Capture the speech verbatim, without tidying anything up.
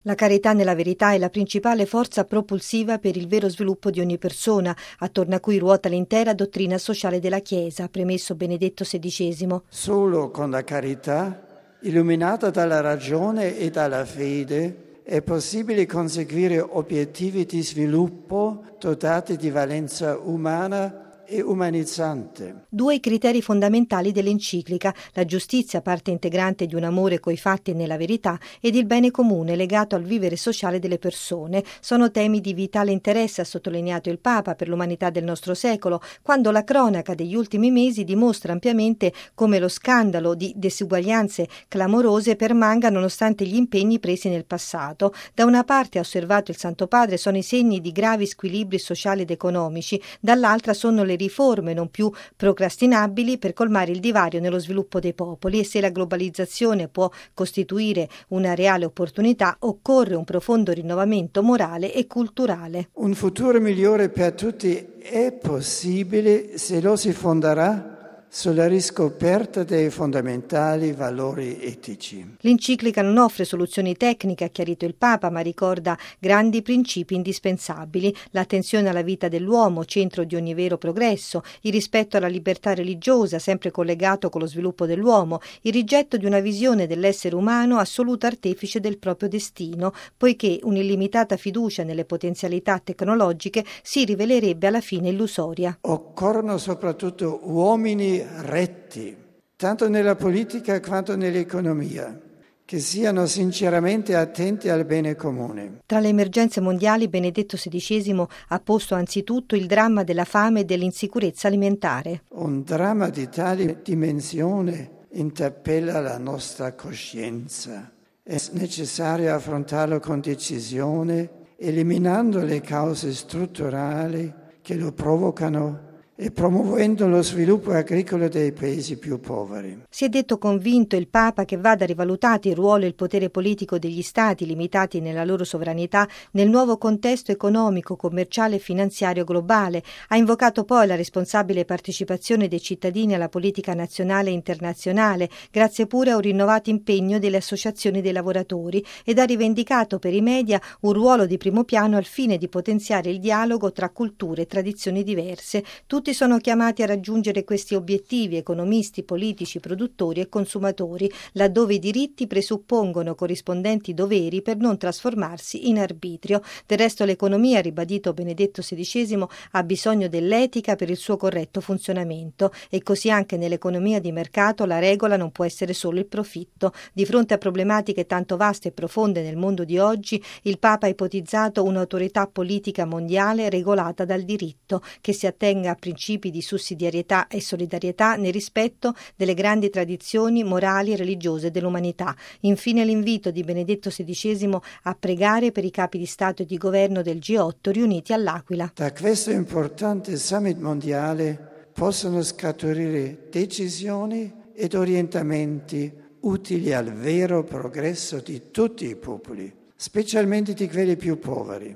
La carità nella verità è la principale forza propulsiva per il vero sviluppo di ogni persona, attorno a cui ruota l'intera dottrina sociale della Chiesa, ha premesso Benedetto sedicesimo. Solo con la carità, illuminata dalla ragione e dalla fede, è possibile conseguire obiettivi di sviluppo dotati di valenza umana e umanizzante. Due i criteri fondamentali dell'enciclica: la giustizia, parte integrante di un amore coi fatti e nella verità, ed il bene comune legato al vivere sociale delle persone. Sono temi di vitale interesse, ha sottolineato il Papa, per l'umanità del nostro secolo, quando la cronaca degli ultimi mesi dimostra ampiamente come lo scandalo di disuguaglianze clamorose permanga nonostante gli impegni presi nel passato. Da una parte, ha osservato il Santo Padre, sono i segni di gravi squilibri sociali ed economici, dall'altra sono le riforme non più procrastinabili per colmare il divario nello sviluppo dei popoli. E se la globalizzazione può costituire una reale opportunità, occorre un profondo rinnovamento morale e culturale. Un futuro migliore per tutti è possibile se lo si fonderà sulla riscoperta dei fondamentali valori etici. L'enciclica non offre soluzioni tecniche, ha chiarito il Papa, ma ricorda grandi principi indispensabili: l'attenzione alla vita dell'uomo, centro di ogni vero progresso, il rispetto alla libertà religiosa, sempre collegato con lo sviluppo dell'uomo, il rigetto di una visione dell'essere umano assoluto artefice del proprio destino, poiché un'illimitata fiducia nelle potenzialità tecnologiche si rivelerebbe alla fine illusoria. Occorrono soprattutto uomini retti, tanto nella politica quanto nell'economia, che siano sinceramente attenti al bene comune. Tra le emergenze mondiali, Benedetto sedicesimo ha posto anzitutto il dramma della fame e dell'insicurezza alimentare. Un dramma di tale dimensione interpella la nostra coscienza. È necessario affrontarlo con decisione, eliminando le cause strutturali che lo provocano e promuovendo lo sviluppo agricolo dei paesi più poveri. Si è detto convinto il Papa che vada rivalutato il ruolo e il potere politico degli Stati, limitati nella loro sovranità, nel nuovo contesto economico, commerciale e finanziario globale. Ha invocato poi la responsabile partecipazione dei cittadini alla politica nazionale e internazionale, grazie pure a un rinnovato impegno delle associazioni dei lavoratori, ed ha rivendicato per i media un ruolo di primo piano al fine di potenziare il dialogo tra culture e tradizioni diverse. Tutti Tutti sono chiamati a raggiungere questi obiettivi: economisti, politici, produttori e consumatori, laddove i diritti presuppongono corrispondenti doveri per non trasformarsi in arbitrio. Del resto l'economia, ha ribadito Benedetto sedicesimo, ha bisogno dell'etica per il suo corretto funzionamento, e così anche nell'economia di mercato la regola non può essere solo il profitto. Di fronte a problematiche tanto vaste e profonde nel mondo di oggi, il Papa ha ipotizzato un'autorità politica mondiale regolata dal diritto, che si attenga a principi di sussidiarietà e solidarietà nel rispetto delle grandi tradizioni morali e religiose dell'umanità. Infine l'invito di Benedetto sedicesimo a pregare per i capi di Stato e di Governo del G otto riuniti all'Aquila. Da questo importante summit mondiale possono scaturire decisioni ed orientamenti utili al vero progresso di tutti i popoli, specialmente di quelli più poveri.